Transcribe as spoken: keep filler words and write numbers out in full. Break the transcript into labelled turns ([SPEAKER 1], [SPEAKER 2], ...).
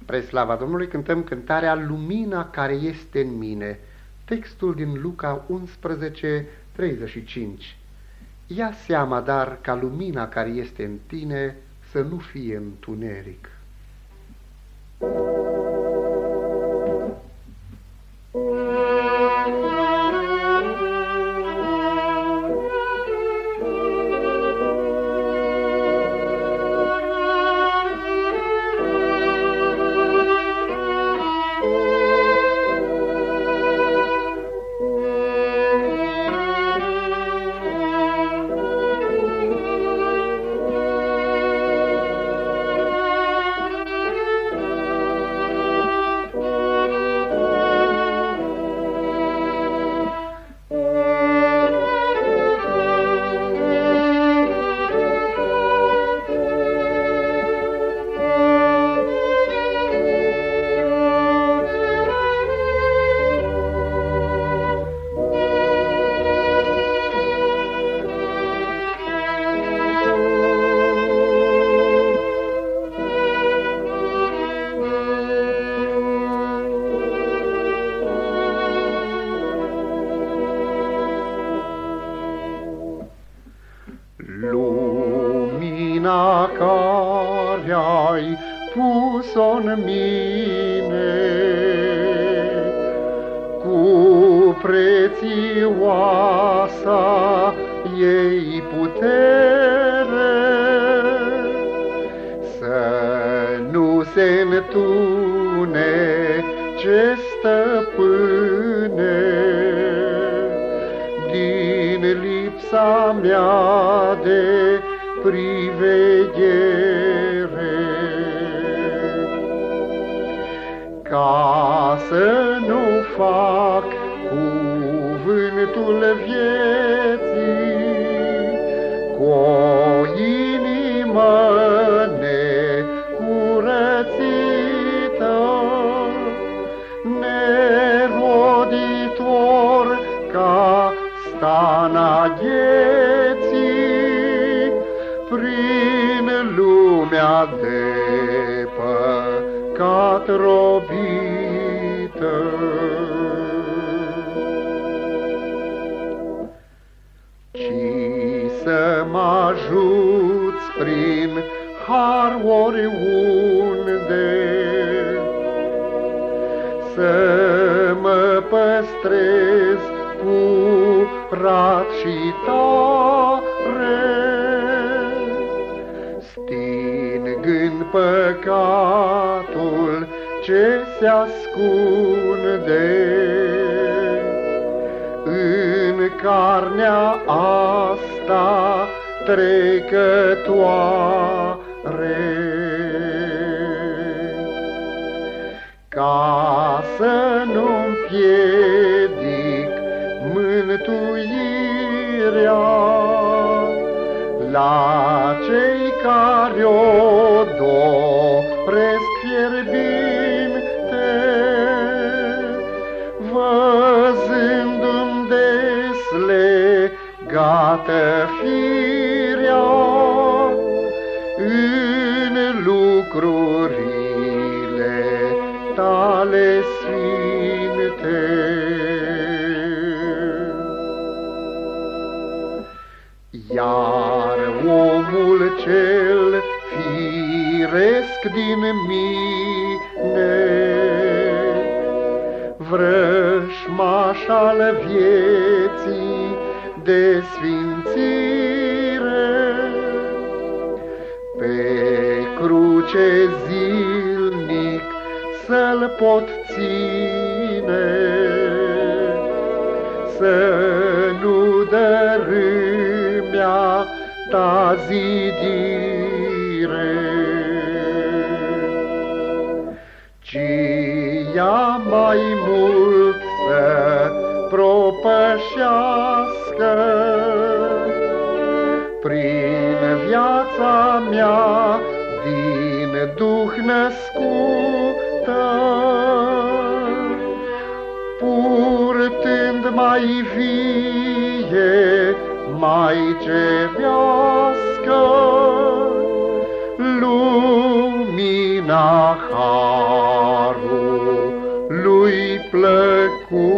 [SPEAKER 1] Spre slava Domnului cântăm cântarea Lumina care este în mine, textul din Luca unsprezece, treizeci și cinci. Ia seama, dar, ca lumina care este în tine să nu fie întuneric. Lumina care-ai pus-o-n mine, cu prețioasa ei putere, să nu se întunece, stăpâne, din lipsa mea de priveghere, ca să nu fac cuvântul vieții cu o inimă necurățită, neroditor ca stana gheții, prin lumea de păcat robită. Ci să mă ajuți prin har oriunde, să mă păstrez curat și tare, stingând păcatul ce se ascunde în carnea asta trecătoare, ca să nu-mi piedic mântuirea la cei care o doresc fierbinte, văzându-mi deslegată firea în lucrurile tale sfinte. Iar omul cel firesc din mine, vrășmaș al vieții de sfințire, pe cruce zilnic să-l pot ține, să nu dărâmea ta zidire, ci ea mai mult să propășească prin viața mea din Duh născută, purtând mai vie, mai cerească lumina lumina harului plăcut.